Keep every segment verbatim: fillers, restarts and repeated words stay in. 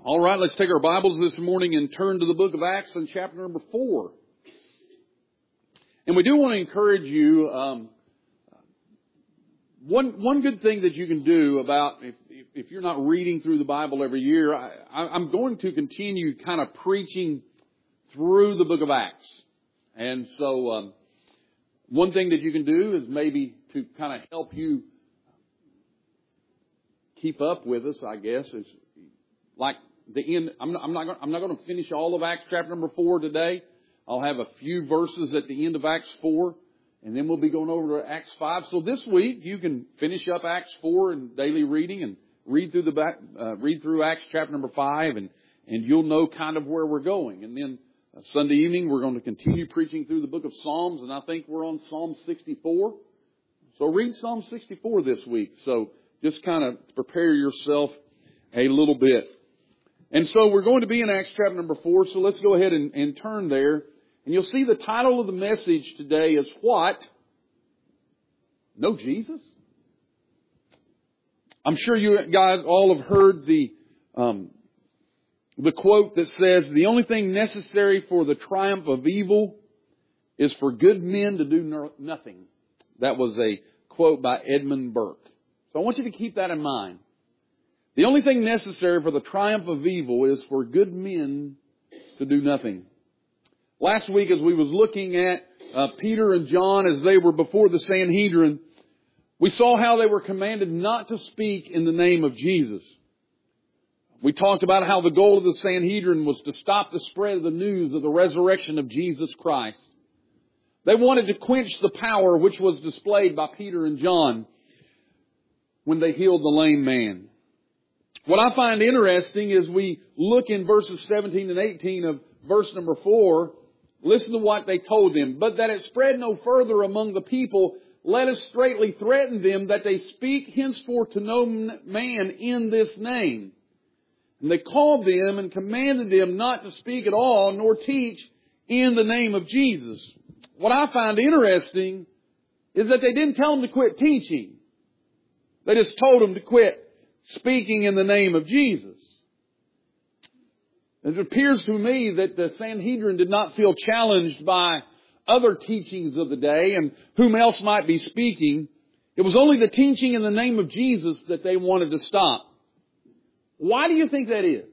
All right, let's take our Bibles this morning and turn to the book of Acts in chapter number four. And we do want to encourage you, um, one one good thing that you can do about, if, if you're not reading through the Bible every year, I, I'm going to continue kind of preaching through the book of Acts. And so um, one thing that you can do is maybe to kind of help you keep up with us, I guess, is like the end. I'm not, I'm not, I'm not going to finish all of Acts chapter number four today. I'll have a few verses at the end of Acts four, and then we'll be going over to Acts five. So this week you can finish up Acts four in daily reading and read through the back, uh, read through Acts chapter number five, and and you'll know kind of where we're going. And then uh, Sunday evening we're going to continue preaching through the book of Psalms, and I think we're on Psalm sixty-four. So read Psalm sixty-four this week. So just kind of prepare yourself a little bit. And so we're going to be in Acts chapter number four, so let's go ahead and, and turn there. And you'll see the title of the message today is what? No Jesus? I'm sure you guys all have heard the um, the quote that says, the only thing necessary for the triumph of evil is for good men to do no, nothing. That was a quote by Edmund Burke. So I want you to keep that in mind. The only thing necessary for the triumph of evil is for good men to do nothing. Last week, as we was looking at uh, Peter and John as they were before the Sanhedrin, we saw how they were commanded not to speak in the name of Jesus. We talked about how the goal of the Sanhedrin was to stop the spread of the news of the resurrection of Jesus Christ. They wanted to quench the power which was displayed by Peter and John when they healed the lame man. What I find interesting is we look in verses seventeen and eighteen of verse number four. Listen to what they told them. But that it spread no further among the people, let us straitly threaten them that they speak henceforth to no man in this name. And they called them and commanded them not to speak at all, nor teach in the name of Jesus. What I find interesting is that they didn't tell them to quit teaching. They just told them to quit speaking in the name of Jesus. It appears to me that the Sanhedrin did not feel challenged by other teachings of the day and whom else might be speaking. It was only the teaching in the name of Jesus that they wanted to stop. Why do you think that is?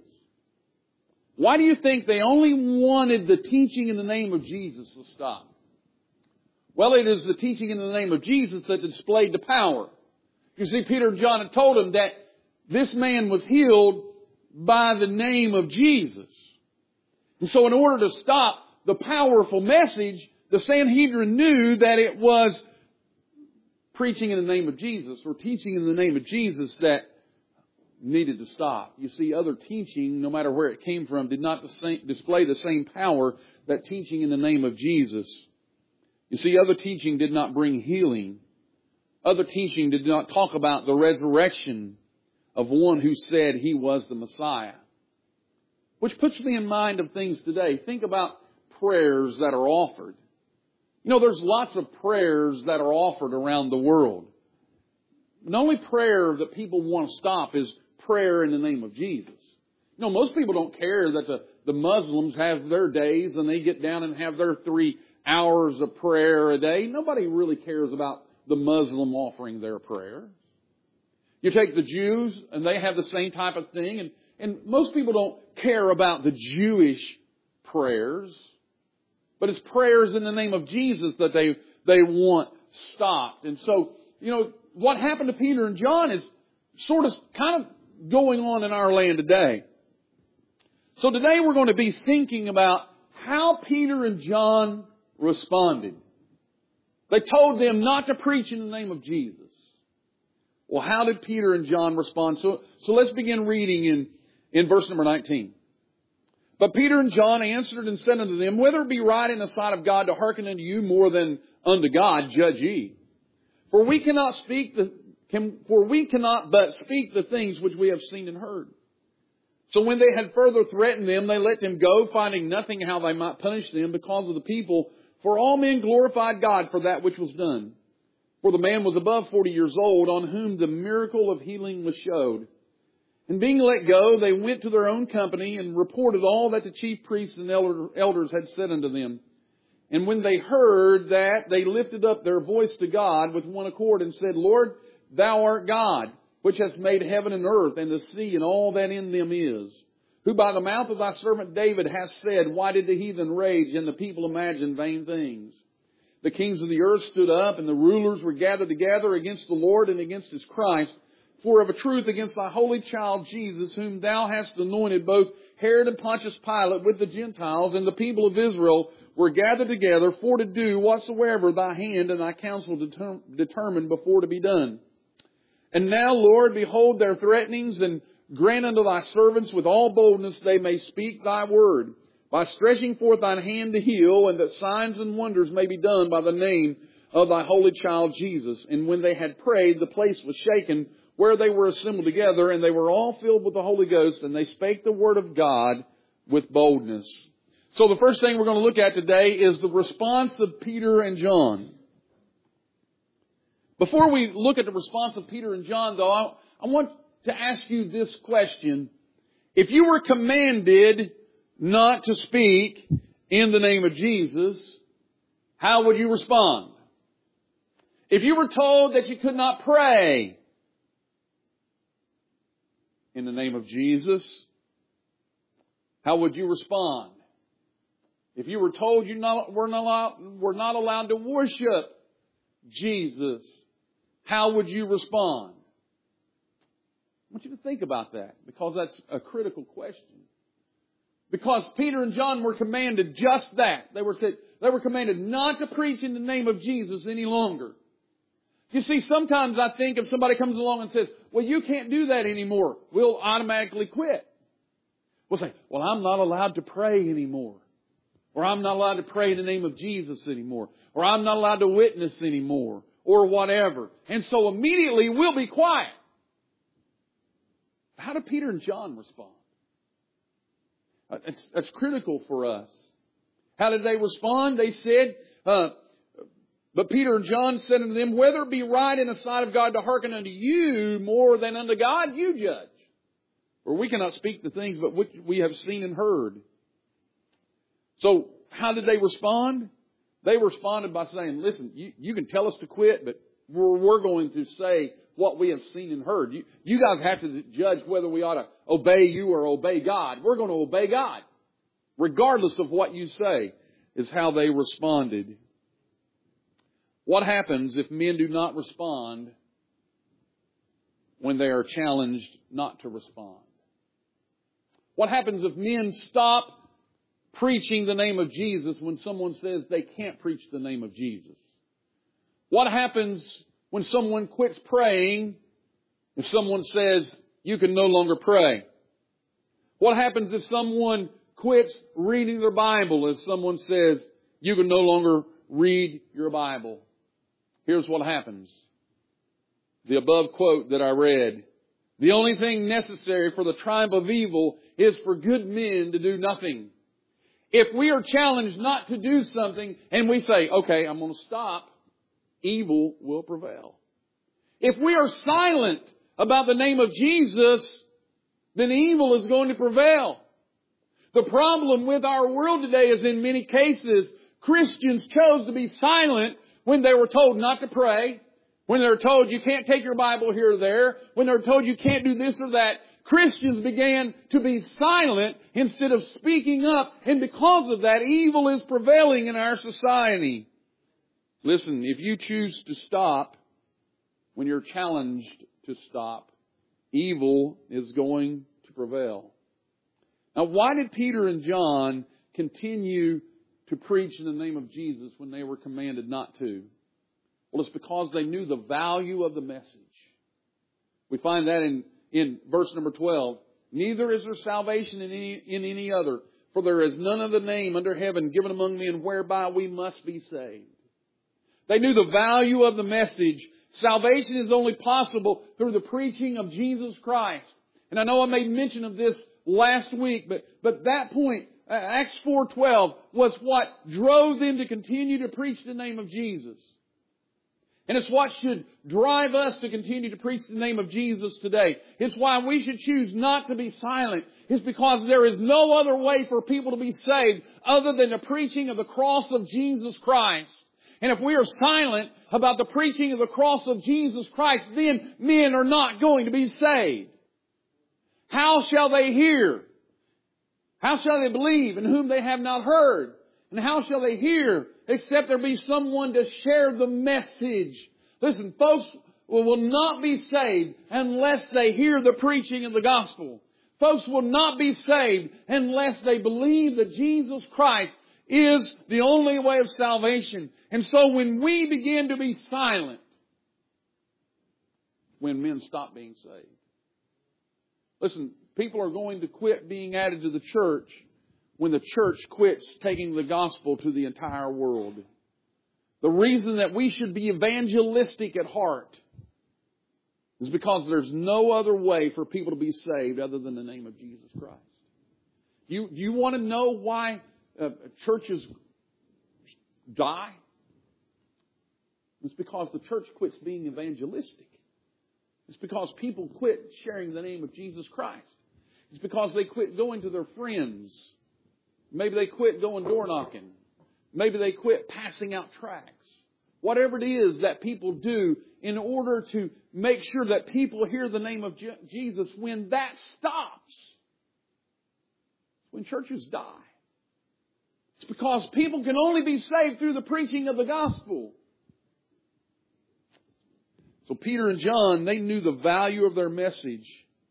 Why do you think they only wanted the teaching in the name of Jesus to stop? Well, it is the teaching in the name of Jesus that displayed the power. You see, Peter and John had told him that this man was healed by the name of Jesus. And so in order to stop the powerful message, the Sanhedrin knew that it was preaching in the name of Jesus or teaching in the name of Jesus that needed to stop. You see, other teaching, no matter where it came from, did not display the same power that teaching in the name of Jesus. You see, other teaching did not bring healing. Other teaching did not talk about the resurrection of one who said he was the Messiah. Which puts me in mind of things today. Think about prayers that are offered. You know, there's lots of prayers that are offered around the world. The only prayer that people want to stop is prayer in the name of Jesus. You know, most people don't care that the, the Muslims have their days and they get down and have their three hours of prayer a day. Nobody really cares about the Muslim offering their prayer. You take the Jews, and they have the same type of thing. And, and most people don't care about the Jewish prayers. But it's prayers in the name of Jesus that they, they want stopped. And so, you know, what happened to Peter and John is sort of kind of going on in our land today. So today we're going to be thinking about how Peter and John responded. They told them not to preach in the name of Jesus. Well, how did Peter and John respond? So, so let's begin reading in, in verse number nineteen. But Peter and John answered and said unto them, whether it be right in the sight of God to hearken unto you more than unto God, judge ye. For we cannot speak the, can, for we cannot but speak the things which we have seen and heard. So when they had further threatened them, they let them go, finding nothing how they might punish them because of the people. For all men glorified God for that which was done. For the man was above forty years old, on whom the miracle of healing was showed. And being let go, they went to their own company and reported all that the chief priests and elder, elders had said unto them. And when they heard that, they lifted up their voice to God with one accord and said, Lord, Thou art God, which hast made heaven and earth and the sea and all that in them is, who by the mouth of Thy servant David hast said, Why did the heathen rage and the people imagine vain things? The kings of the earth stood up and the rulers were gathered together against the Lord and against His Christ. For of a truth against Thy holy child Jesus, whom Thou hast anointed, both Herod and Pontius Pilate with the Gentiles and the people of Israel were gathered together for to do whatsoever Thy hand and Thy counsel deter- determined before to be done. And now, Lord, behold their threatenings, and grant unto Thy servants with all boldness they may speak Thy word, by stretching forth Thine hand to heal, and that signs and wonders may be done by the name of Thy holy child Jesus. And when they had prayed, the place was shaken where they were assembled together, and they were all filled with the Holy Ghost, and they spake the word of God with boldness. So the first thing we're going to look at today is the response of Peter and John. Before we look at the response of Peter and John, though, I, I want to ask you this question. If you were commanded not to speak in the name of Jesus, how would you respond? If you were told that you could not pray in the name of Jesus, how would you respond? If you were told you not, were, not allowed, were not allowed to worship Jesus, how would you respond? I want you to think about that, because that's a critical question. Because Peter and John were commanded just that. They were said, they were commanded not to preach in the name of Jesus any longer. You see, sometimes I think if somebody comes along and says, well, you can't do that anymore, we'll automatically quit. We'll say, well, I'm not allowed to pray anymore. Or I'm not allowed to pray in the name of Jesus anymore. Or I'm not allowed to witness anymore. Or whatever. And so immediately we'll be quiet. How did Peter and John respond? That's, that's critical for us. How did they respond? They said, uh, but Peter and John said unto them, whether it be right in the sight of God to hearken unto you more than unto God, you judge. For we cannot speak the things but which we have seen and heard. So how did they respond? They responded by saying, listen, you, you can tell us to quit, but we're, we're going to say what we have seen and heard. You, you guys have to judge whether we ought to obey you or obey God. We're going to obey God, regardless of what you say, is how they responded. What happens if men do not respond when they are challenged not to respond? What happens if men stop preaching the name of Jesus when someone says they can't preach the name of Jesus? What happens when someone quits praying if someone says you can no longer pray? What happens if someone quits reading their Bible if someone says you can no longer read your Bible? Here's what happens. The above quote that I read. The only thing necessary for the triumph of evil is for good men to do nothing. If we are challenged not to do something and we say, okay, I'm going to stop, evil will prevail. If we are silent about the name of Jesus, then evil is going to prevail. The problem with our world today is in many cases, Christians chose to be silent when they were told not to pray, when they were told you can't take your Bible here or there, when they were told you can't do this or that. Christians began to be silent instead of speaking up. And because of that, evil is prevailing in our society. Listen, if you choose to stop when you're challenged to stop, evil is going to prevail. Now, why did Peter and John continue to preach in the name of Jesus when they were commanded not to? Well, it's because they knew the value of the message. We find that in In verse number twelve, neither is there salvation in any, in any other, for there is none other name under heaven given among men whereby we must be saved. They knew the value of the message. Salvation is only possible through the preaching of Jesus Christ. And I know I made mention of this last week, but, but that point, Acts four twelve, was what drove them to continue to preach the name of Jesus. And it's what should drive us to continue to preach the name of Jesus today. It's why we should choose not to be silent. It's because there is no other way for people to be saved other than the preaching of the cross of Jesus Christ. And if we are silent about the preaching of the cross of Jesus Christ, then men are not going to be saved. How shall they hear? How shall they believe in whom they have not heard? And how shall they hear except there be someone to share the message? Listen, folks will not be saved unless they hear the preaching of the gospel. Folks will not be saved unless they believe that Jesus Christ is the only way of salvation. And so when we begin to be silent, when men stop being saved. Listen, people are going to quit being added to the church when the church quits taking the gospel to the entire world. The reason that we should be evangelistic at heart is because there's no other way for people to be saved other than the name of Jesus Christ. You, you want to know why uh, churches die? It's because the church quits being evangelistic. It's because people quit sharing the name of Jesus Christ. It's because they quit going to their friends. Maybe they quit going door knocking. Maybe they quit passing out tracts. Whatever it is that people do in order to make sure that people hear the name of Je- Jesus, when that stops, when churches die, it's because people can only be saved through the preaching of the gospel. So Peter and John, they knew the value of their message.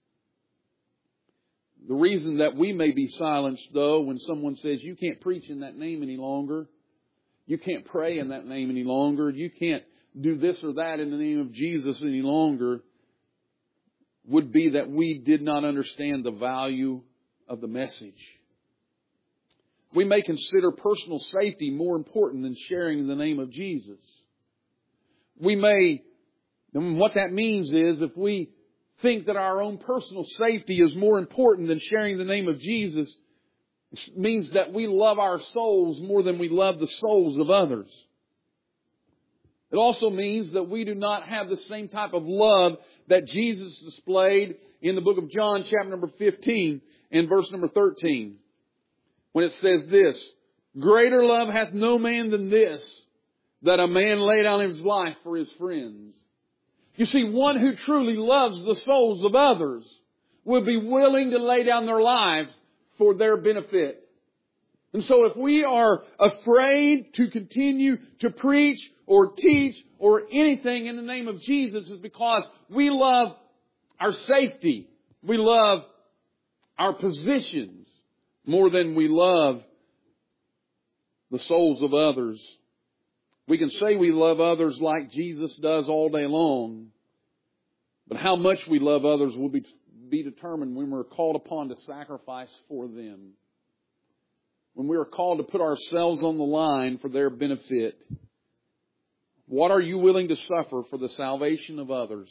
The reason that we may be silenced, though, when someone says, you can't preach in that name any longer, you can't pray in that name any longer, you can't do this or that in the name of Jesus any longer, would be that we did not understand the value of the message. We may consider personal safety more important than sharing the name of Jesus. We may, and what that means is if we think that our own personal safety is more important than sharing the name of Jesus, it means that we love our souls more than we love the souls of others. It also means that we do not have the same type of love that Jesus displayed in the book of John, chapter number fifteen, and verse number thirteen. When it says this, greater love hath no man than this, that a man lay down his life for his friends. You see, one who truly loves the souls of others will be willing to lay down their lives for their benefit. And so if we are afraid to continue to preach or teach or anything in the name of Jesus, it's because we love our safety. We love our positions more than we love the souls of others. We can say we love others like Jesus does all day long, but how much we love others will be, be determined when we're called upon to sacrifice for them. When we are called to put ourselves on the line for their benefit. What are you willing to suffer for the salvation of others?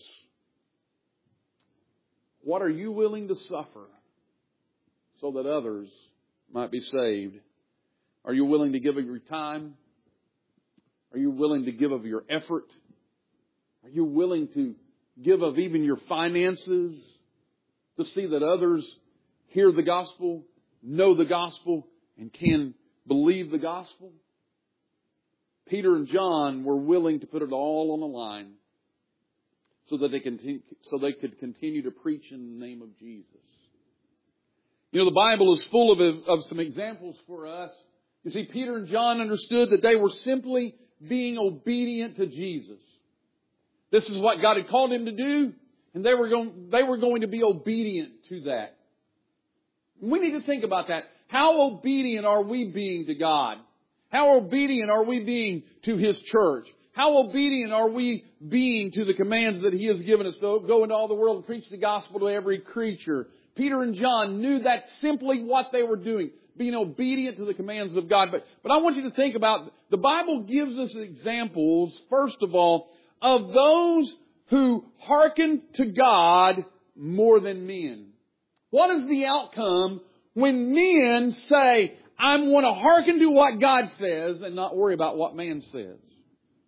What are you willing to suffer so that others might be saved? Are you willing to give of your time? Are you willing to give of your effort? Are you willing to give of even your finances to see that others hear the gospel, know the gospel, and can believe the gospel? Peter and John were willing to put it all on the line so that they continue, so they could continue to preach in the name of Jesus. You know, the Bible is full of, of some examples for us. You see, Peter and John understood that they were simply being obedient to Jesus. This is what God had called him to do, and they were going, they were going to be obedient to that. We need to think about that. How obedient are we being to God? How obedient are we being to His church? How obedient are we being to the commands that He has given us to go into all the world and preach the gospel to every creature? Peter and John knew that's simply what they were doing, being obedient to the commands of God. But, but I want you to think about, the Bible gives us examples, first of all, of those who hearken to God more than men. What is the outcome when men say, I want to hearken to what God says and not worry about what man says?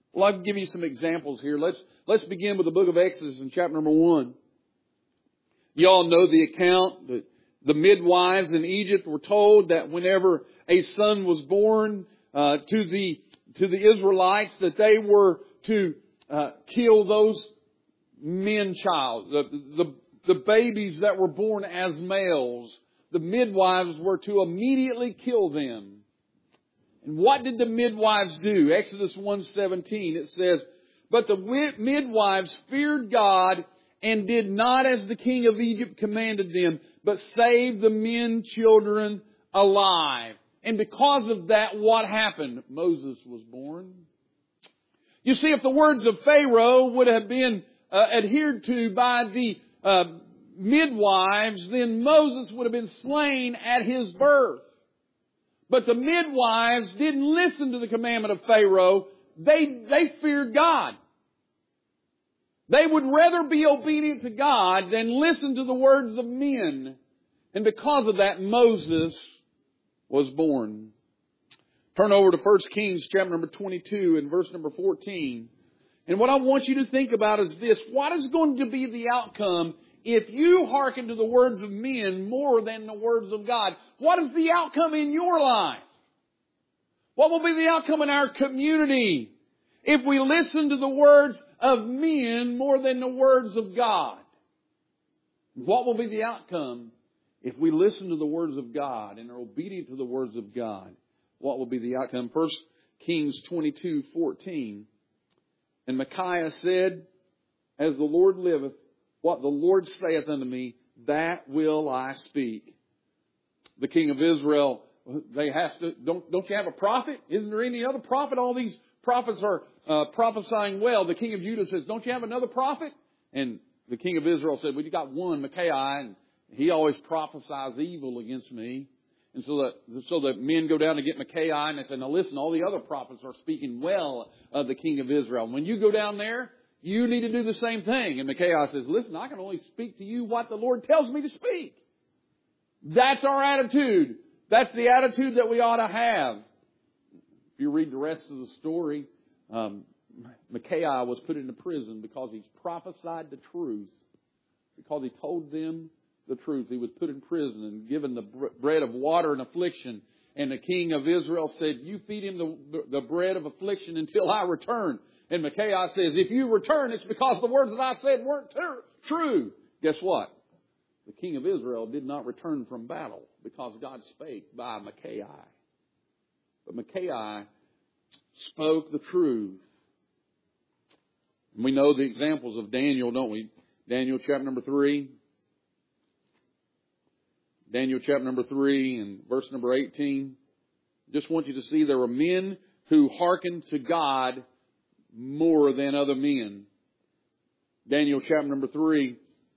Well, I'll give you some examples here. Let's, let's begin with the book of Exodus in chapter number one. You all know the account that the midwives in Egypt were told that whenever a son was born uh, to the to the Israelites, that they were to uh, kill those men child, the, the the babies that were born as males. The midwives were to immediately kill them. And what did the midwives do? Exodus one seventeen, it says, "But the midwives feared God and did not as the king of Egypt commanded them, but saved the men children alive." And because of that, what happened? Moses was born. You see, if the words of Pharaoh would have been uh, adhered to by the uh, midwives, then Moses would have been slain at his birth. But the midwives didn't listen to the commandment of Pharaoh. They, they feared God. They would rather be obedient to God than listen to the words of men. And because of that, Moses was born. Turn over to First Kings chapter number twenty-two and verse number fourteen. And what I want you to think about is this. What is going to be the outcome if you hearken to the words of men more than the words of God? What is the outcome in your life? What will be the outcome in our community if we listen to the words of men more than the words of God? What will be the outcome if we listen to the words of God and are obedient to the words of God? What will be the outcome? First Kings twenty-two fourteen. "And Micaiah said, As the Lord liveth, what the Lord saith unto me, that will I speak." The king of Israel, they have to, don't, don't you have a prophet? Isn't there any other prophet? All these prophets are uh, prophesying well. The king of Judah says, "Don't you have another prophet?" And the king of Israel said, "Well, you got one, Micaiah, and he always prophesies evil against me." And so that, so the men go down to get Micaiah, and they say, "Now listen, all the other prophets are speaking well of the king of Israel. When you go down there, you need to do the same thing." And Micaiah says, "Listen, I can only speak to you what the Lord tells me to speak." That's our attitude. That's the attitude that we ought to have. If you read the rest of the story, um, Micaiah was put into prison because he prophesied the truth. Because he told them the truth. He was put in prison and given the bread of water and affliction. And the king of Israel said, "You feed him the, the bread of affliction until I return." And Micaiah says, "If you return, it's because the words that I said weren't ter- true." Guess what? The king of Israel did not return from battle because God spake by Micaiah. But Micaiah spoke the truth. And we know the examples of Daniel, don't we? Daniel chapter number three. Daniel chapter number three and verse number eighteen. Just want you to see there were men who hearkened to God more than other men. Daniel chapter number three,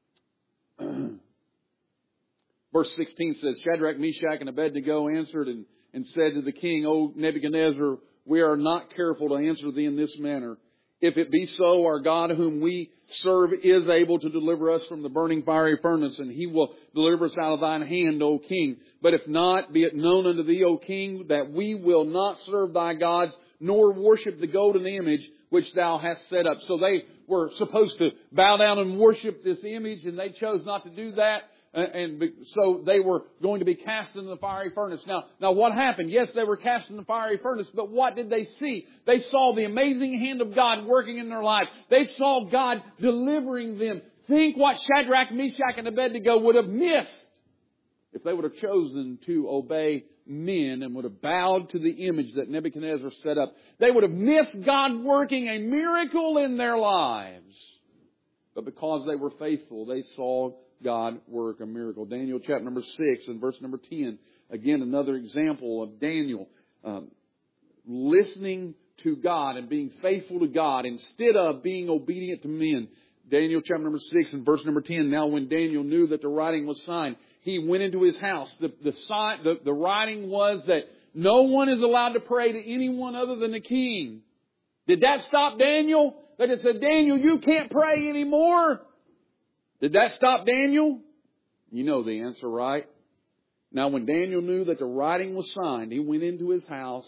verse sixteen says, "Shadrach, Meshach, and Abednego answered and, and said to the king, O Nebuchadnezzar, we are not careful to answer thee in this manner. If it be so, our God whom we serve is able to deliver us from the burning fiery furnace, and he will deliver us out of thine hand, O king. But if not, be it known unto thee, O king, that we will not serve thy gods, nor worship the golden image which thou hast set up." So they were supposed to bow down and worship this image, and they chose not to do that. And so they were going to be cast into the fiery furnace. Now, now what happened? Yes, they were cast in the fiery furnace, but what did they see? They saw the amazing hand of God working in their life. They saw God delivering them. Think what Shadrach, Meshach, and Abednego would have missed if they would have chosen to obey men and would have bowed to the image that Nebuchadnezzar set up. They would have missed God working a miracle in their lives. But because they were faithful, they saw God work a miracle. Daniel chapter number six and verse number ten. Again, another example of Daniel um, listening to God and being faithful to God instead of being obedient to men. Daniel chapter number six and verse number ten. "Now when Daniel knew that the writing was signed, he went into his house." The, the, sign, the, the writing was that no one is allowed to pray to anyone other than the king. Did that stop Daniel? They just said, "Daniel, you can't pray anymore." Did that stop Daniel? You know the answer, right? "Now when Daniel knew that the writing was signed, he went into his house,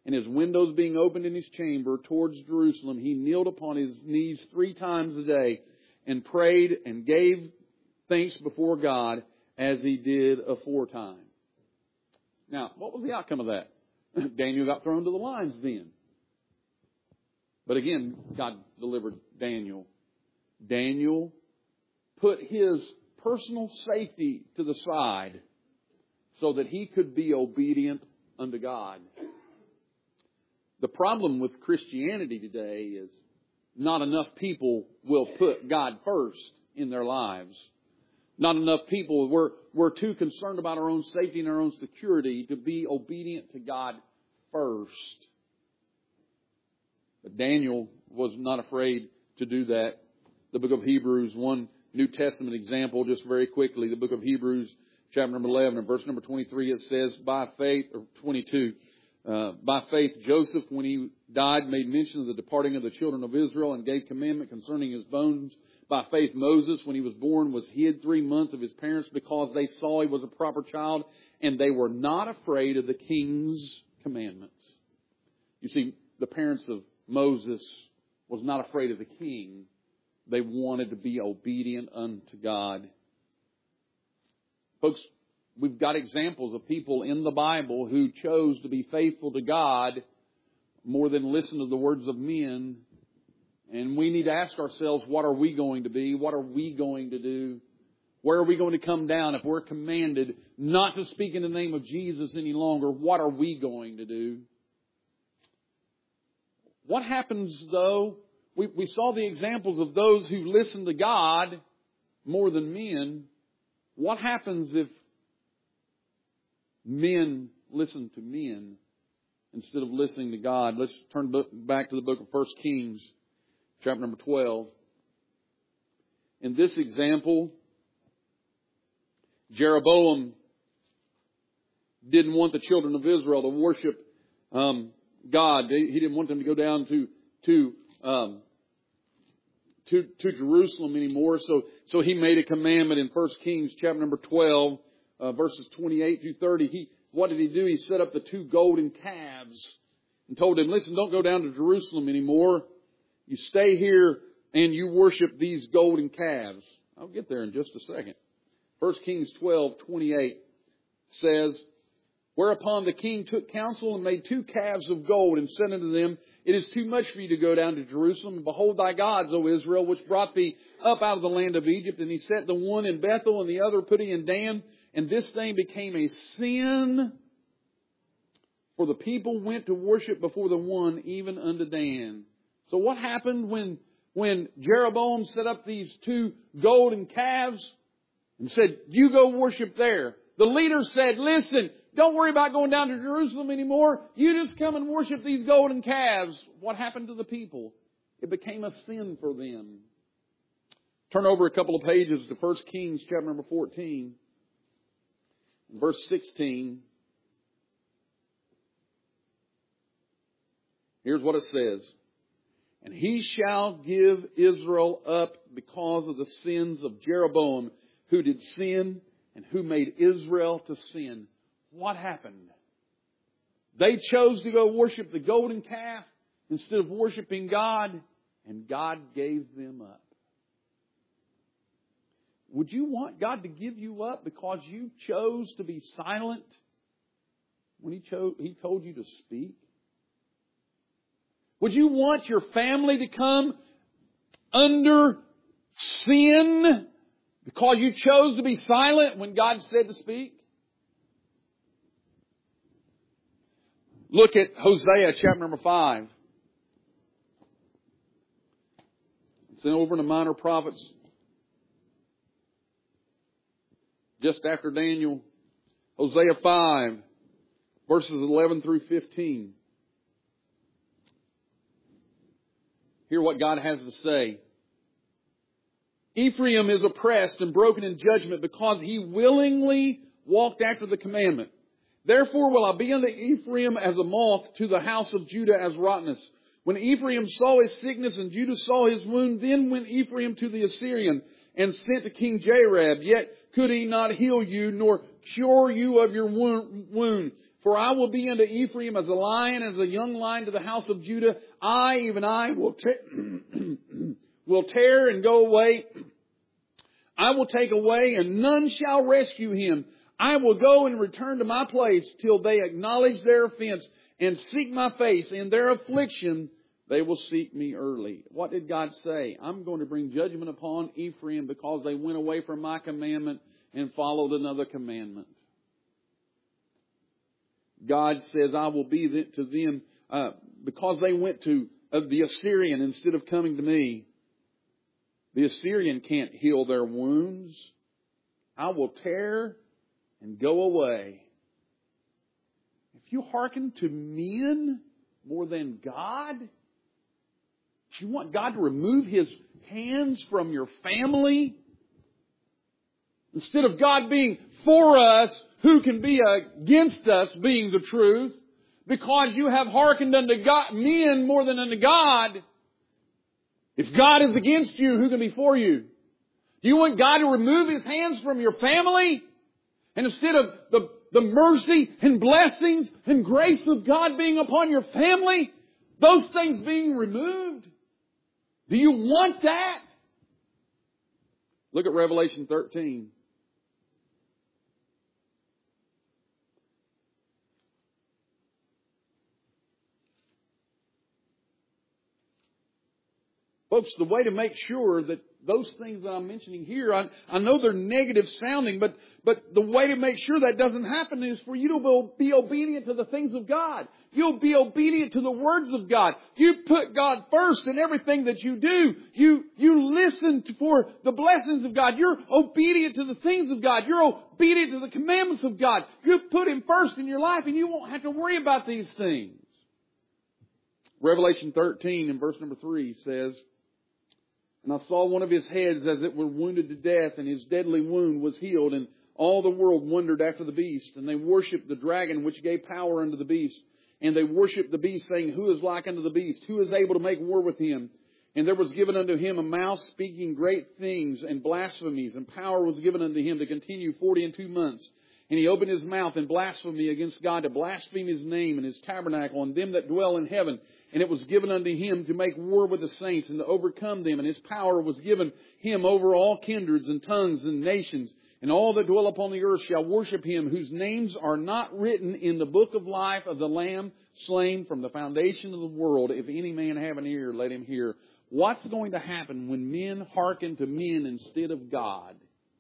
and his windows being opened in his chamber towards Jerusalem, he kneeled upon his knees three times a day and prayed and gave thanks before God as he did aforetime. Now, what was the outcome of that? Daniel got thrown to the lions then. But again, God delivered Daniel. Daniel put his personal safety to the side so that he could be obedient unto God. The problem with Christianity today is not enough people will put God first in their lives. Not enough people, we're, we're too concerned about our own safety and our own security to be obedient to God first. But Daniel was not afraid to do that. The book of Hebrews, one New Testament example, just very quickly. The book of Hebrews, chapter number eleven, and verse number twenty-three, it says, by faith, or twenty-two, uh, by faith Joseph, when he died, made mention of the departing of the children of Israel and gave commandment concerning his bones. By faith Moses, when he was born, was hid three months of his parents because they saw he was a proper child, and they were not afraid of the king's commandments. You see, the parents of Moses was not afraid of the king. They wanted to be obedient unto God. Folks, we've got examples of people in the Bible who chose to be faithful to God more than listen to the words of men. And we need to ask ourselves, what are we going to be? What are we going to do? Where are we going to come down if we're commanded not to speak in the name of Jesus any longer? What are we going to do? What happens, though? We, we saw the examples of those who listen to God more than men. What happens if men listen to men instead of listening to God? Let's turn back to the book of First Kings, chapter number twelve. In this example, Jeroboam didn't want the children of Israel to worship um, God. He didn't want them to go down to to um, to, to Jerusalem anymore. So so he made a commandment in First Kings chapter number twelve, uh, verses twenty-eight through thirty. He what did he do? He set up the two golden calves and told them, "Listen, don't go down to Jerusalem anymore. You stay here and you worship these golden calves." I'll get there in just a second. First Kings twelve twenty-eight says, whereupon the king took counsel and made two calves of gold and said unto them, it is too much for you to go down to Jerusalem. And behold thy gods, O Israel, which brought thee up out of the land of Egypt. And he set the one in Bethel and the other put he in Dan. And this thing became a sin, for the people went to worship before the one, even unto Dan. So what happened when, when Jeroboam set up these two golden calves and said, you go worship there? The leader said, listen, don't worry about going down to Jerusalem anymore. You just come and worship these golden calves. What happened to the people? It became a sin for them. Turn over a couple of pages to First Kings chapter number fourteen. Verse sixteen. Here's what it says. And he shall give Israel up because of the sins of Jeroboam, who did sin and who made Israel to sin. What happened? They chose to go worship the golden calf instead of worshiping God, and God gave them up. Would you want God to give you up because you chose to be silent when He chose, He told you to speak? Would you want your family to come under sin because you chose to be silent when God said to speak? Look at Hosea chapter number five. It's over in the Minor Prophets. Just after Daniel. Hosea five, verses eleven through fifteen. Hear what God has to say. Ephraim is oppressed and broken in judgment because he willingly walked after the commandment. Therefore will I be unto Ephraim as a moth, to the house of Judah as rottenness. When Ephraim saw his sickness and Judah saw his wound, then went Ephraim to the Assyrian and sent to King Jareb. Yet could he not heal you, nor cure you of your wound. For I will be unto Ephraim as a lion, as a young lion to the house of Judah. I, even I, will, te- will tear and go away. I will take away, and none shall rescue him. I will go and return to my place till they acknowledge their offense and seek my face. In their affliction, they will seek me early. What did God say? I'm going to bring judgment upon Ephraim because they went away from my commandment and followed another commandment. God says, I will be to them, uh, because they went to uh, the Assyrian instead of coming to me. The Assyrian can't heal their wounds. I will tear and go away. If you hearken to men more than God, if you want God to remove His hands from your family, instead of God being for us, who can be against us being the truth? Because you have hearkened unto God, men more than unto God. If God is against you, who can be for you? Do you want God to remove His hands from your family? And instead of the, the mercy and blessings and grace of God being upon your family, those things being removed? Do you want that? Look at Revelation thirteen. Folks, the way to make sure that those things that I'm mentioning here, I, I know they're negative sounding, but, but the way to make sure that doesn't happen is for you to be obedient to the things of God. You'll be obedient to the words of God. You put God first in everything that you do. You, you listen for the blessings of God. You're obedient to the things of God. You're obedient to the commandments of God. You put Him first in your life and you won't have to worry about these things. Revelation thirteen in verse number three says, and I saw one of his heads as it were wounded to death, and his deadly wound was healed, and all the world wondered after the beast. And they worshipped the dragon which gave power unto the beast. And they worshipped the beast, saying, Who is like unto the beast? Who is able to make war with him? And there was given unto him a mouth speaking great things and blasphemies, and power was given unto him to continue forty and two months. And he opened his mouth in blasphemy against God, to blaspheme His name and His tabernacle and them that dwell in heaven. And it was given unto him to make war with the saints and to overcome them. And his power was given him over all kindreds and tongues and nations. And all that dwell upon the earth shall worship him, whose names are not written in the book of life of the Lamb slain from the foundation of the world. If any man have an ear, let him hear. What's going to happen when men hearken to men instead of God?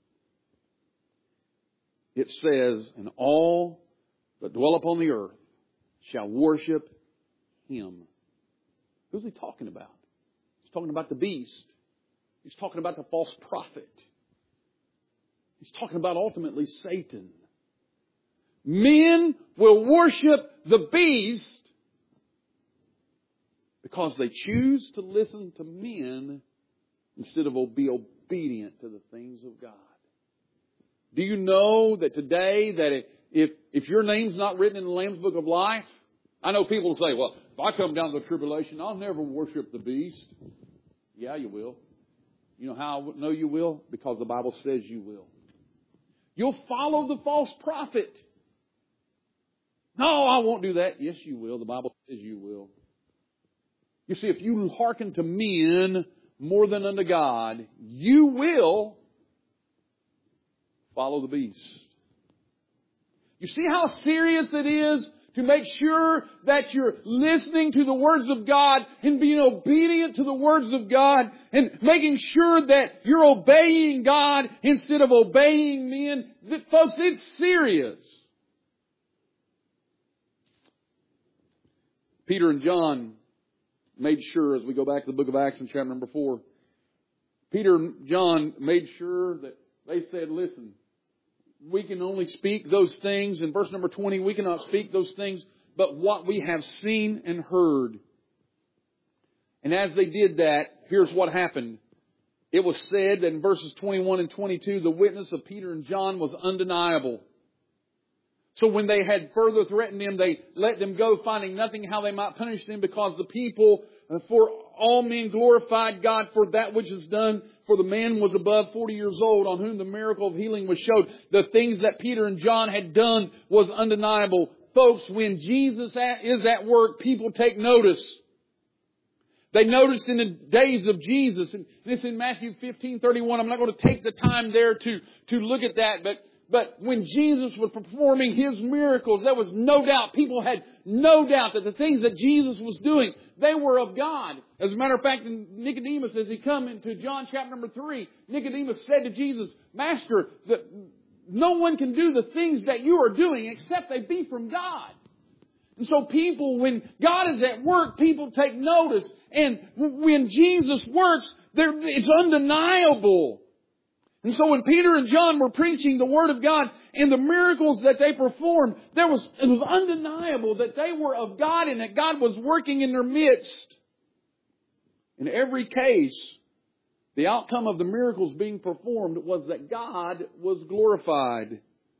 It says, and all that dwell upon the earth shall worship him. Who's he talking about? He's talking about the beast. He's talking about the false prophet. He's talking about ultimately Satan. Men will worship the beast because they choose to listen to men instead of be obedient to the things of God. Do you know that today that if, if your name's not written in the Lamb's Book of Life, I know people say, well, if I come down to the tribulation, I'll never worship the beast. Yeah, you will. You know how I know you will? Because the Bible says you will. You'll follow the false prophet. No, I won't do that. Yes, you will. The Bible says you will. You see, if you hearken to men more than unto God, you will follow the beast. You see how serious it is to make sure that you're listening to the words of God and being obedient to the words of God and making sure that you're obeying God instead of obeying men. Folks, it's serious. Peter and John made sure, as we go back to the book of Acts in chapter number four, Peter and John made sure that they said, listen, we can only speak those things. In verse number twenty, we cannot speak those things, but what we have seen and heard. And as they did that, here's what happened. It was said that in verses twenty-one and twenty-two, the witness of Peter and John was undeniable. So when they had further threatened them, they let them go, finding nothing how they might punish them, because the people, for all men glorified God for that which is done. For the man was above forty years old, on whom the miracle of healing was showed. The things that Peter and John had done was undeniable. folks, when Jesus is at work, people take notice. They noticed in the days of Jesus, and this in Matthew fifteen thirty-one. I'm not going to take the time there to, to look at that, but, but when Jesus was performing His miracles, there was no doubt, people had no doubt that the things that Jesus was doing, they were of God. As a matter of fact, Nicodemus, as he come into John chapter number three, Nicodemus said to Jesus, Master, the, no one can do the things that you are doing except they be from God. And so people, when God is at work, people take notice. And when Jesus works, there, it's undeniable. And so when Peter and John were preaching the Word of God and the miracles that they performed, there was, it was undeniable that they were of God and that God was working in their midst. In every case, the outcome of the miracles being performed was that God was glorified.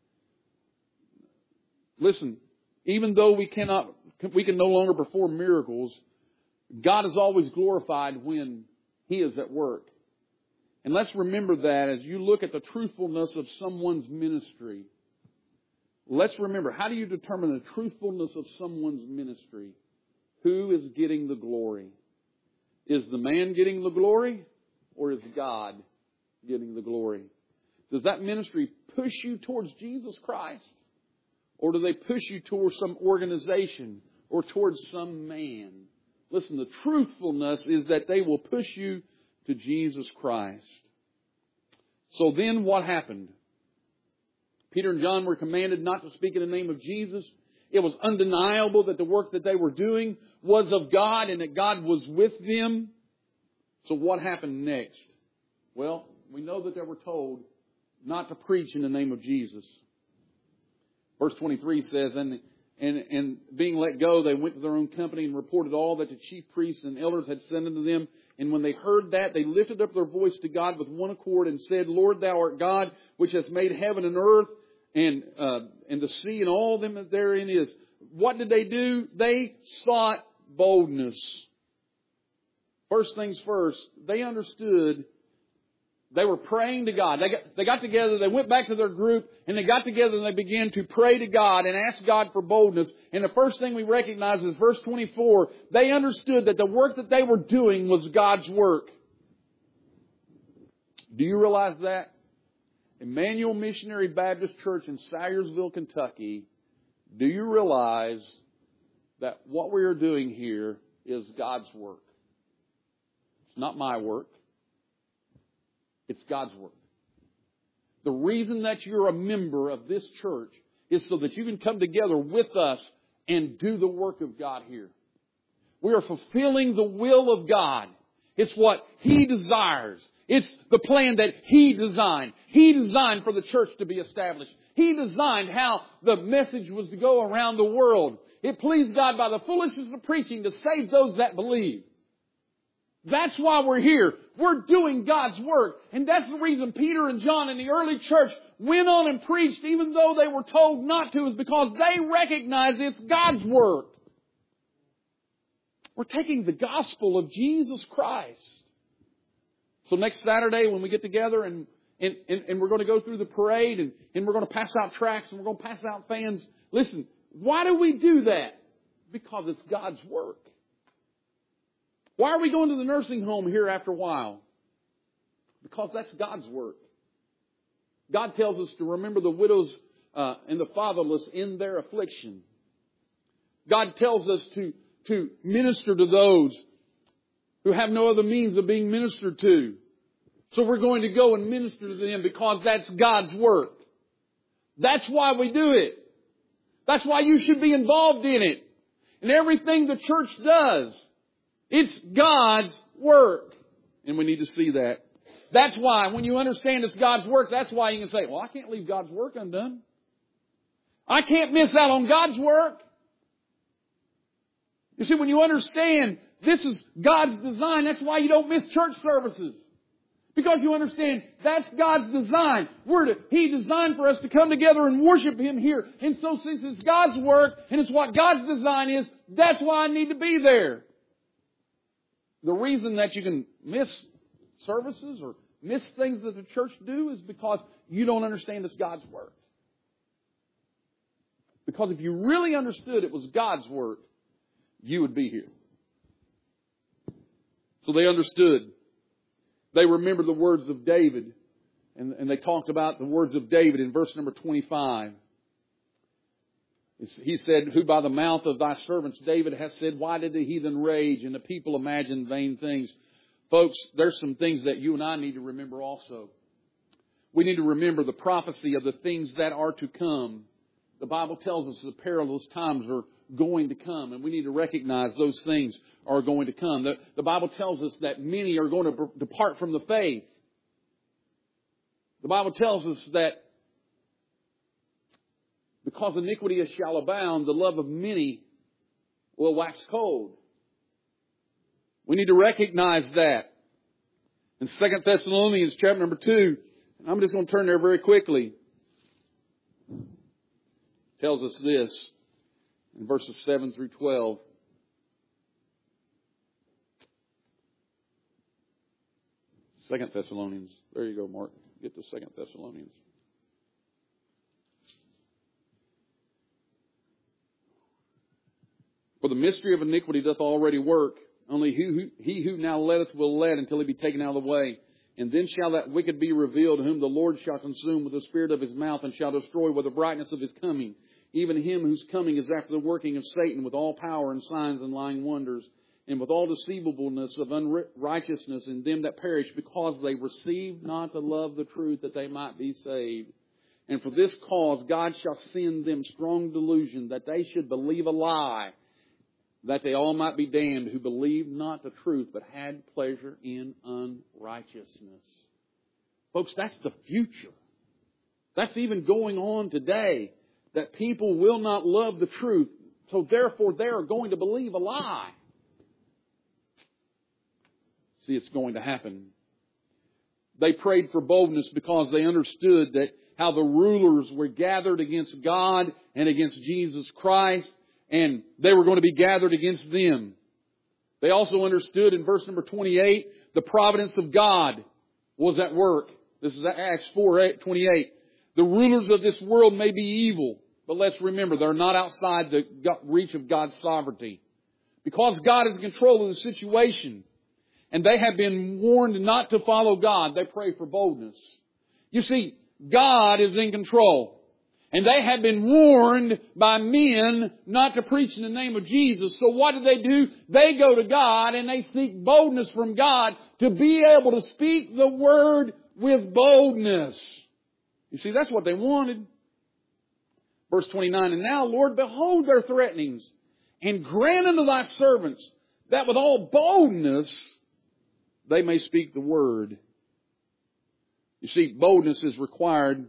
Listen, even though we cannot, we can no longer perform miracles, God is always glorified when He is at work. And let's remember that as you look at the truthfulness of someone's ministry. Let's remember, how do you determine the truthfulness of someone's ministry? Who is getting the glory? Is the man getting the glory? Or is God getting the glory? Does that ministry push you towards Jesus Christ? Or do they push you towards some organization or towards some man? Listen, the truthfulness is that they will push you to Jesus Christ. So then what happened? Peter and John were commanded not to speak in the name of Jesus. It was undeniable that the work that they were doing was of God and that God was with them. So what happened next? Well, we know that they were told not to preach in the name of Jesus. Verse twenty-three says, and, and, and being let go, they went to their own company and reported all that the chief priests and elders had said unto them. And when they heard that, they lifted up their voice to God with one accord and said, Lord, Thou art God, which hast made heaven and earth and, uh, and the sea and all them that therein is. What did they do? They sought boldness. First things first, they understood. They were praying to God. They got, they got together, they went back to their group, and they got together and they began to pray to God and ask God for boldness. And the first thing we recognize is verse twenty-four. They understood that the work that they were doing was God's work. Do you realize that? Emmanuel Missionary Baptist Church in Salyersville, Kentucky, do you realize that what we are doing here is God's work? It's not my work. It's God's work. The reason that you're a member of this church is so that you can come together with us and do the work of God here. We are fulfilling the will of God. It's what He desires. It's the plan that He designed. He designed for the church to be established. He designed how the message was to go around the world. It pleased God by the foolishness of preaching to save those that believe. That's why we're here. We're doing God's work. And that's the reason Peter and John in the early church went on and preached even though they were told not to, is because they recognize it's God's work. We're taking the gospel of Jesus Christ. So next Saturday when we get together and, and, and, and we're going to go through the parade and, and we're going to pass out tracts and we're going to pass out fans. Listen, why do we do that? Because it's God's work. Why are we going to the nursing home here after a while? Because that's God's work. God tells us to remember the widows uh, and the fatherless in their affliction. God tells us to, to minister to those who have no other means of being ministered to. So we're going to go and minister to them because that's God's work. That's why we do it. That's why you should be involved in it. And everything the church does, it's God's work. And we need to see that. That's why when you understand it's God's work, that's why you can say, well, I can't leave God's work undone. I can't miss out on God's work. You see, when you understand this is God's design, that's why you don't miss church services. Because you understand that's God's design. We're to, He designed for us to come together and worship Him here. And so since it's God's work and it's what God's design is, that's why I need to be there. The reason that you can miss services or miss things that the church do is because you don't understand it's God's work. Because if you really understood it was God's work, you would be here. So they understood. They remembered the words of David. And, and they talked about the words of David in verse number twenty-five. He said, who by the mouth of thy servants David has said, why did the heathen rage and the people imagine vain things? Folks, there's some things that you and I need to remember also. We need to remember the prophecy of the things that are to come. The Bible tells us the perilous times are going to come, and we need to recognize those things are going to come. The, the Bible tells us that many are going to depart from the faith. The Bible tells us that because iniquity shall abound, the love of many will wax cold. We need to recognize that. In Second Thessalonians chapter number two, I'm just going to turn there very quickly. It tells us this in verses seven through twelve. Second Thessalonians. There you go, Mark. Get to Second Thessalonians. For the mystery of iniquity doth already work. Only he who, he who now letteth will let until he be taken out of the way. And then shall that wicked be revealed, whom the Lord shall consume with the spirit of his mouth, and shall destroy with the brightness of his coming. Even him whose coming is after the working of Satan, with all power and signs and lying wonders, and with all deceivableness of unrighteousness in them that perish, because they received not the love of the truth, that they might be saved. And for this cause God shall send them strong delusion, that they should believe a lie, that they all might be damned, who believed not the truth, but had pleasure in unrighteousness. Folks, that's the future. That's even going on today, that people will not love the truth, so therefore they are going to believe a lie. See, it's going to happen. They prayed for boldness because they understood that how the rulers were gathered against God and against Jesus Christ, and they were going to be gathered against them. They also understood in verse number twenty-eight, the providence of God was at work. This is Acts four twenty-eight. The rulers of this world may be evil, but let's remember, they're not outside the reach of God's sovereignty. Because God is in control of the situation, and they have been warned not to follow God, they pray for boldness. You see, God is in control. And they have been warned by men not to preach in the name of Jesus. So what do they do? They go to God and they seek boldness from God to be able to speak the word with boldness. You see, that's what they wanted. Verse twenty-nine, and now, Lord, behold their threatenings, and grant unto thy servants that with all boldness they may speak the word. You see, boldness is required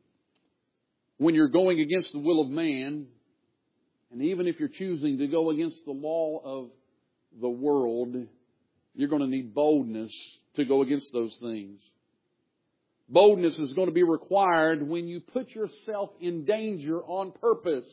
when you're going against the will of man, and even if you're choosing to go against the law of the world, you're going to need boldness to go against those things. Boldness is going to be required when you put yourself in danger on purpose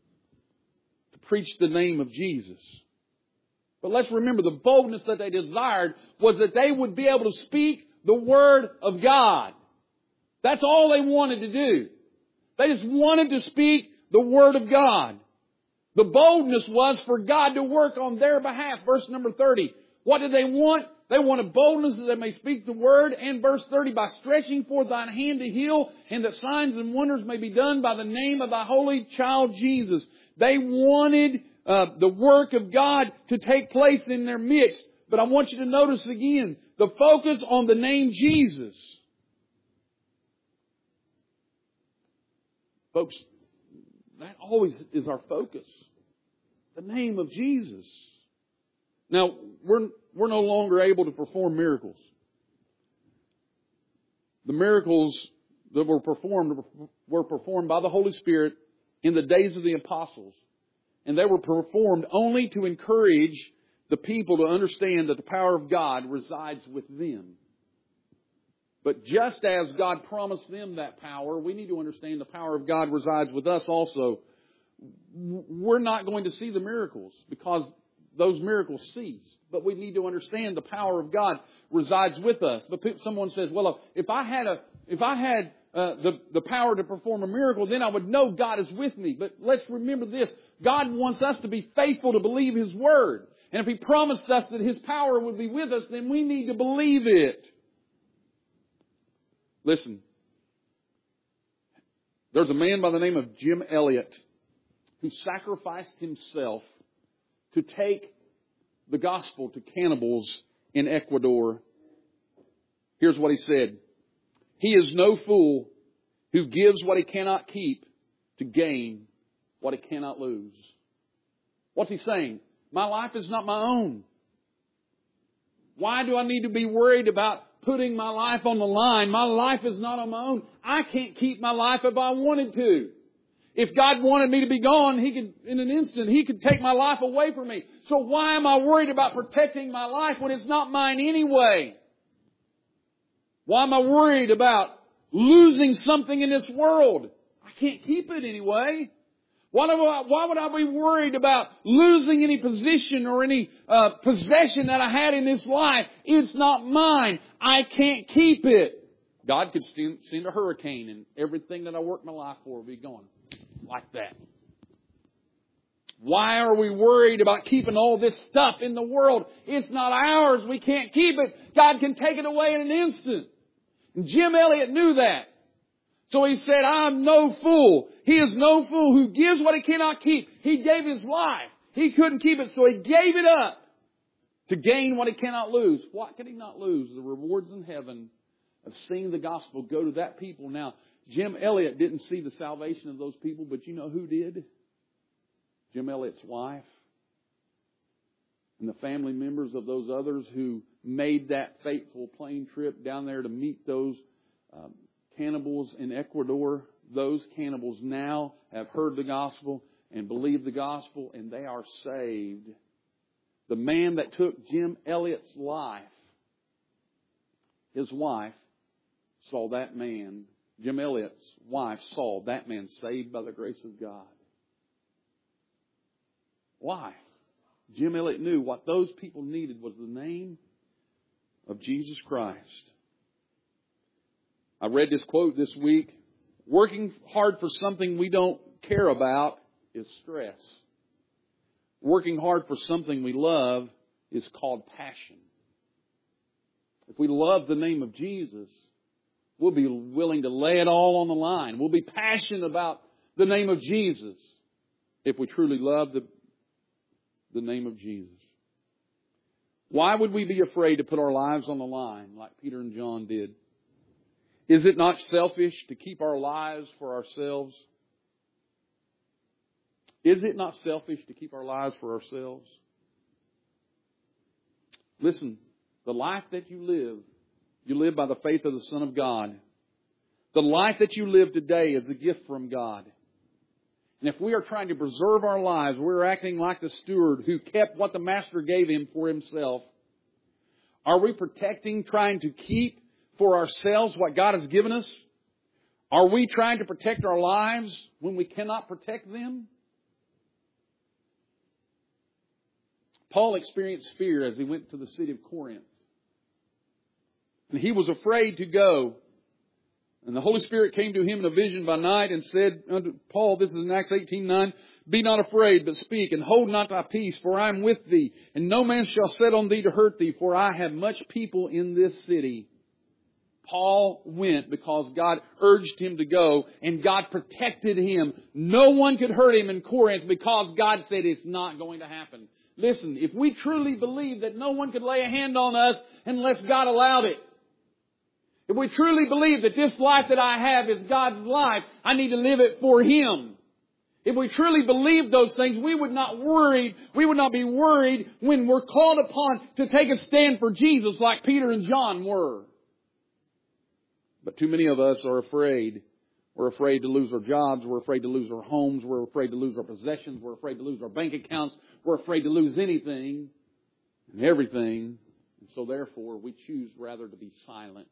to preach the name of Jesus. But let's remember, the boldness that they desired was that they would be able to speak the Word of God. That's all they wanted to do. They just wanted to speak the Word of God. The boldness was for God to work on their behalf. Verse number thirty. What did they want? They wanted boldness that they may speak the Word. And verse thirty, by stretching forth thine hand to heal, and that signs and wonders may be done by the name of thy holy child Jesus. They wanted uh, the work of God to take place in their midst. But I want you to notice again, the focus on the name Jesus. Folks, that always is our focus. The name of Jesus. Now, we're, we're no longer able to perform miracles. The miracles that were performed were performed by the Holy Spirit in the days of the apostles. And they were performed only to encourage the people to understand that the power of God resides with them. But just as God promised them that power, we need to understand the power of God resides with us also. We're not going to see the miracles because those miracles cease. But we need to understand the power of God resides with us. But someone says, well, if I had a, if I had uh, the, the power to perform a miracle, then I would know God is with me. But let's remember this. God wants us to be faithful to believe His Word. And if He promised us that His power would be with us, then we need to believe it. Listen. There's a man by the name of Jim Elliot who sacrificed himself to take the gospel to cannibals in Ecuador. Here's what he said. He is no fool who gives what he cannot keep to gain what he cannot lose. What's he saying? My life is not my own. Why do I need to be worried about putting my life on the line? My life is not on my own. I can't keep my life if I wanted to. If God wanted me to be gone, He could, in an instant, He could take my life away from me. So why am I worried about protecting my life when it's not mine anyway? Why am I worried about losing something in this world? I can't keep it anyway. Why, do I, why would I be worried about losing any position or any uh, possession that I had in this life? It's not mine. I can't keep it. God could send a hurricane and everything that I worked my life for would be gone like that. Why are we worried about keeping all this stuff in the world? It's not ours. We can't keep it. God can take it away in an instant. And Jim Elliot knew that. So he said, I'm no fool. He is no fool who gives what he cannot keep. He gave his life. He couldn't keep it, so he gave it up to gain what he cannot lose. What can he not lose? The rewards in heaven of seeing the gospel go to that people. Now, Jim Elliot didn't see the salvation of those people, but you know who did? Jim Elliot's wife and the family members of those others who made that fateful plane trip down there to meet those um, cannibals in Ecuador. Those cannibals now have heard the gospel and believed the gospel, and they are saved. The man that took Jim Elliot's life, his wife, saw that man, Jim Elliot's wife saw that man saved by the grace of God. Why? Jim Elliot knew what those people needed was the name of Jesus Christ. I read this quote this week. Working hard for something we don't care about is stress. Working hard for something we love is called passion. If we love the name of Jesus, we'll be willing to lay it all on the line. We'll be passionate about the name of Jesus if we truly love the, the name of Jesus. Why would we be afraid to put our lives on the line like Peter and John did? Is it not selfish to keep our lives for ourselves? Is it not selfish to keep our lives for ourselves? Listen, the life that you live, you live by the faith of the Son of God. The life that you live today is a gift from God. And if we are trying to preserve our lives, we're acting like the steward who kept what the master gave him for himself. Are we protecting, trying to keep for ourselves what God has given us? Are we trying to protect our lives when we cannot protect them? Paul experienced fear as he went to the city of Corinth. And he was afraid to go. And the Holy Spirit came to him in a vision by night and said unto Paul, this is in Acts eighteen nine, be not afraid, but speak, and hold not thy peace, for I am with thee, and no man shall set on thee to hurt thee, for I have much people in this city. Paul went because God urged him to go, and God protected him. No one could hurt him in Corinth because God said it's not going to happen. Listen, if we truly believe that no one could lay a hand on us unless God allowed it, if we truly believe that this life that I have is God's life, I need to live it for Him. If we truly believe those things, we would not worry, we would not be worried when we're called upon to take a stand for Jesus like Peter and John were. But too many of us are afraid. We're afraid to lose our jobs. We're afraid to lose our homes. We're afraid to lose our possessions. We're afraid to lose our bank accounts. We're afraid to lose anything and everything. And so therefore, we choose rather to be silent.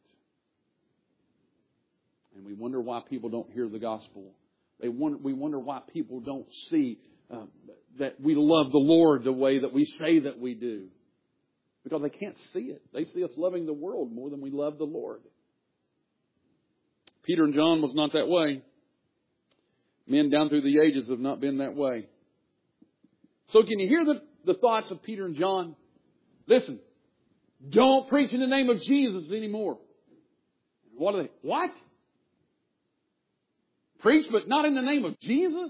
And we wonder why people don't hear the gospel. They wonder, we wonder why people don't see uh, that we love the Lord the way that we say that we do. Because they can't see it. They see us loving the world more than we love the Lord. Peter and John was not that way. Men down through the ages have not been that way. So can you hear the, the thoughts of Peter and John? Listen, don't preach in the name of Jesus anymore. What are they? What? Preach but not in the name of Jesus?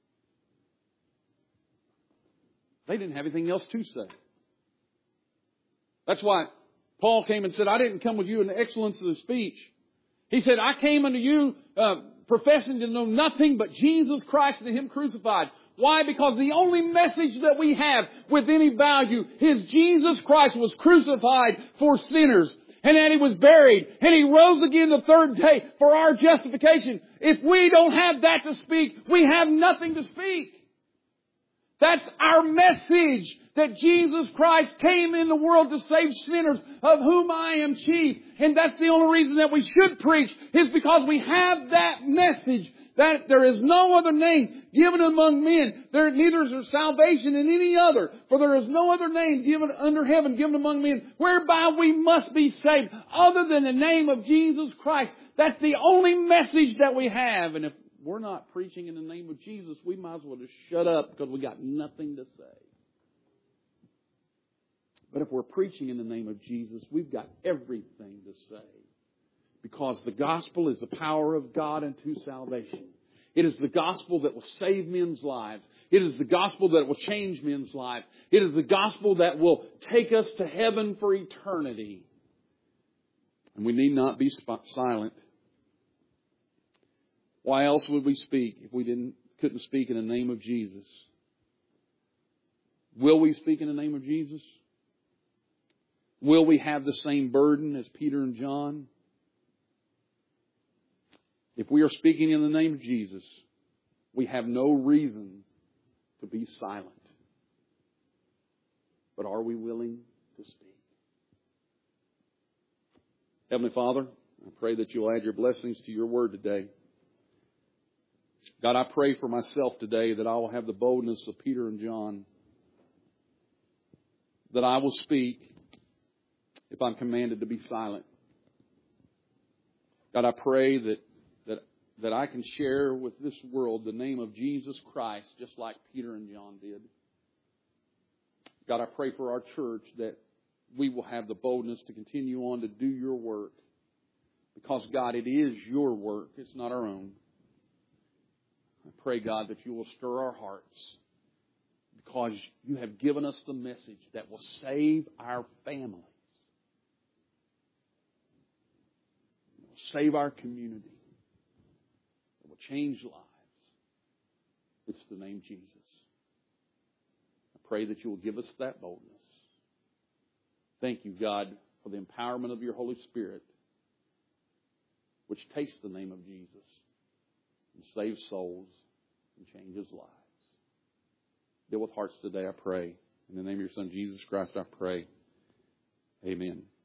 They didn't have anything else to say. That's why Paul came and said, I didn't come with you in the excellence of the speech. He said, I came unto you uh, professing to know nothing but Jesus Christ and Him crucified. Why? Because the only message that we have with any value is Jesus Christ was crucified for sinners. And that He was buried. And He rose again the third day for our justification. If we don't have that to speak, we have nothing to speak. That's our message, that Jesus Christ came in the world to save sinners, of whom I am chief. And that's the only reason that we should preach, is because we have that message, that there is no other name given among men. There neither is there salvation in any other, for there is no other name given under heaven given among men, whereby we must be saved, other than the name of Jesus Christ. That's the only message that we have. And if we're not preaching in the name of Jesus, we might as well just shut up, because we got nothing to say. But if we're preaching in the name of Jesus, we've got everything to say. Because the gospel is the power of God unto salvation. It is the gospel that will save men's lives. It is the gospel that will change men's lives. It is the gospel that will take us to heaven for eternity. And we need not be silent. Why else would we speak if we didn't couldn't speak in the name of Jesus? Will we speak in the name of Jesus? Will we have the same burden as Peter and John? If we are speaking in the name of Jesus, we have no reason to be silent. But are we willing to speak? Heavenly Father, I pray that you'll add your blessings to your word today. God, I pray for myself today that I will have the boldness of Peter and John, that I will speak if I'm commanded to be silent. God, I pray that, that, that I can share with this world the name of Jesus Christ, just like Peter and John did. God, I pray for our church that we will have the boldness to continue on to do your work. Because, God, it is your work. It's not our own. I pray, God, that you will stir our hearts, because you have given us the message that will save our families, that will save our community, that will change lives. It's the name Jesus. I pray that you will give us that boldness. Thank you, God, for the empowerment of your Holy Spirit, which takes the name of Jesus and saves souls and changes lives. Deal with hearts today, I pray. In the name of your Son, Jesus Christ, I pray. Amen.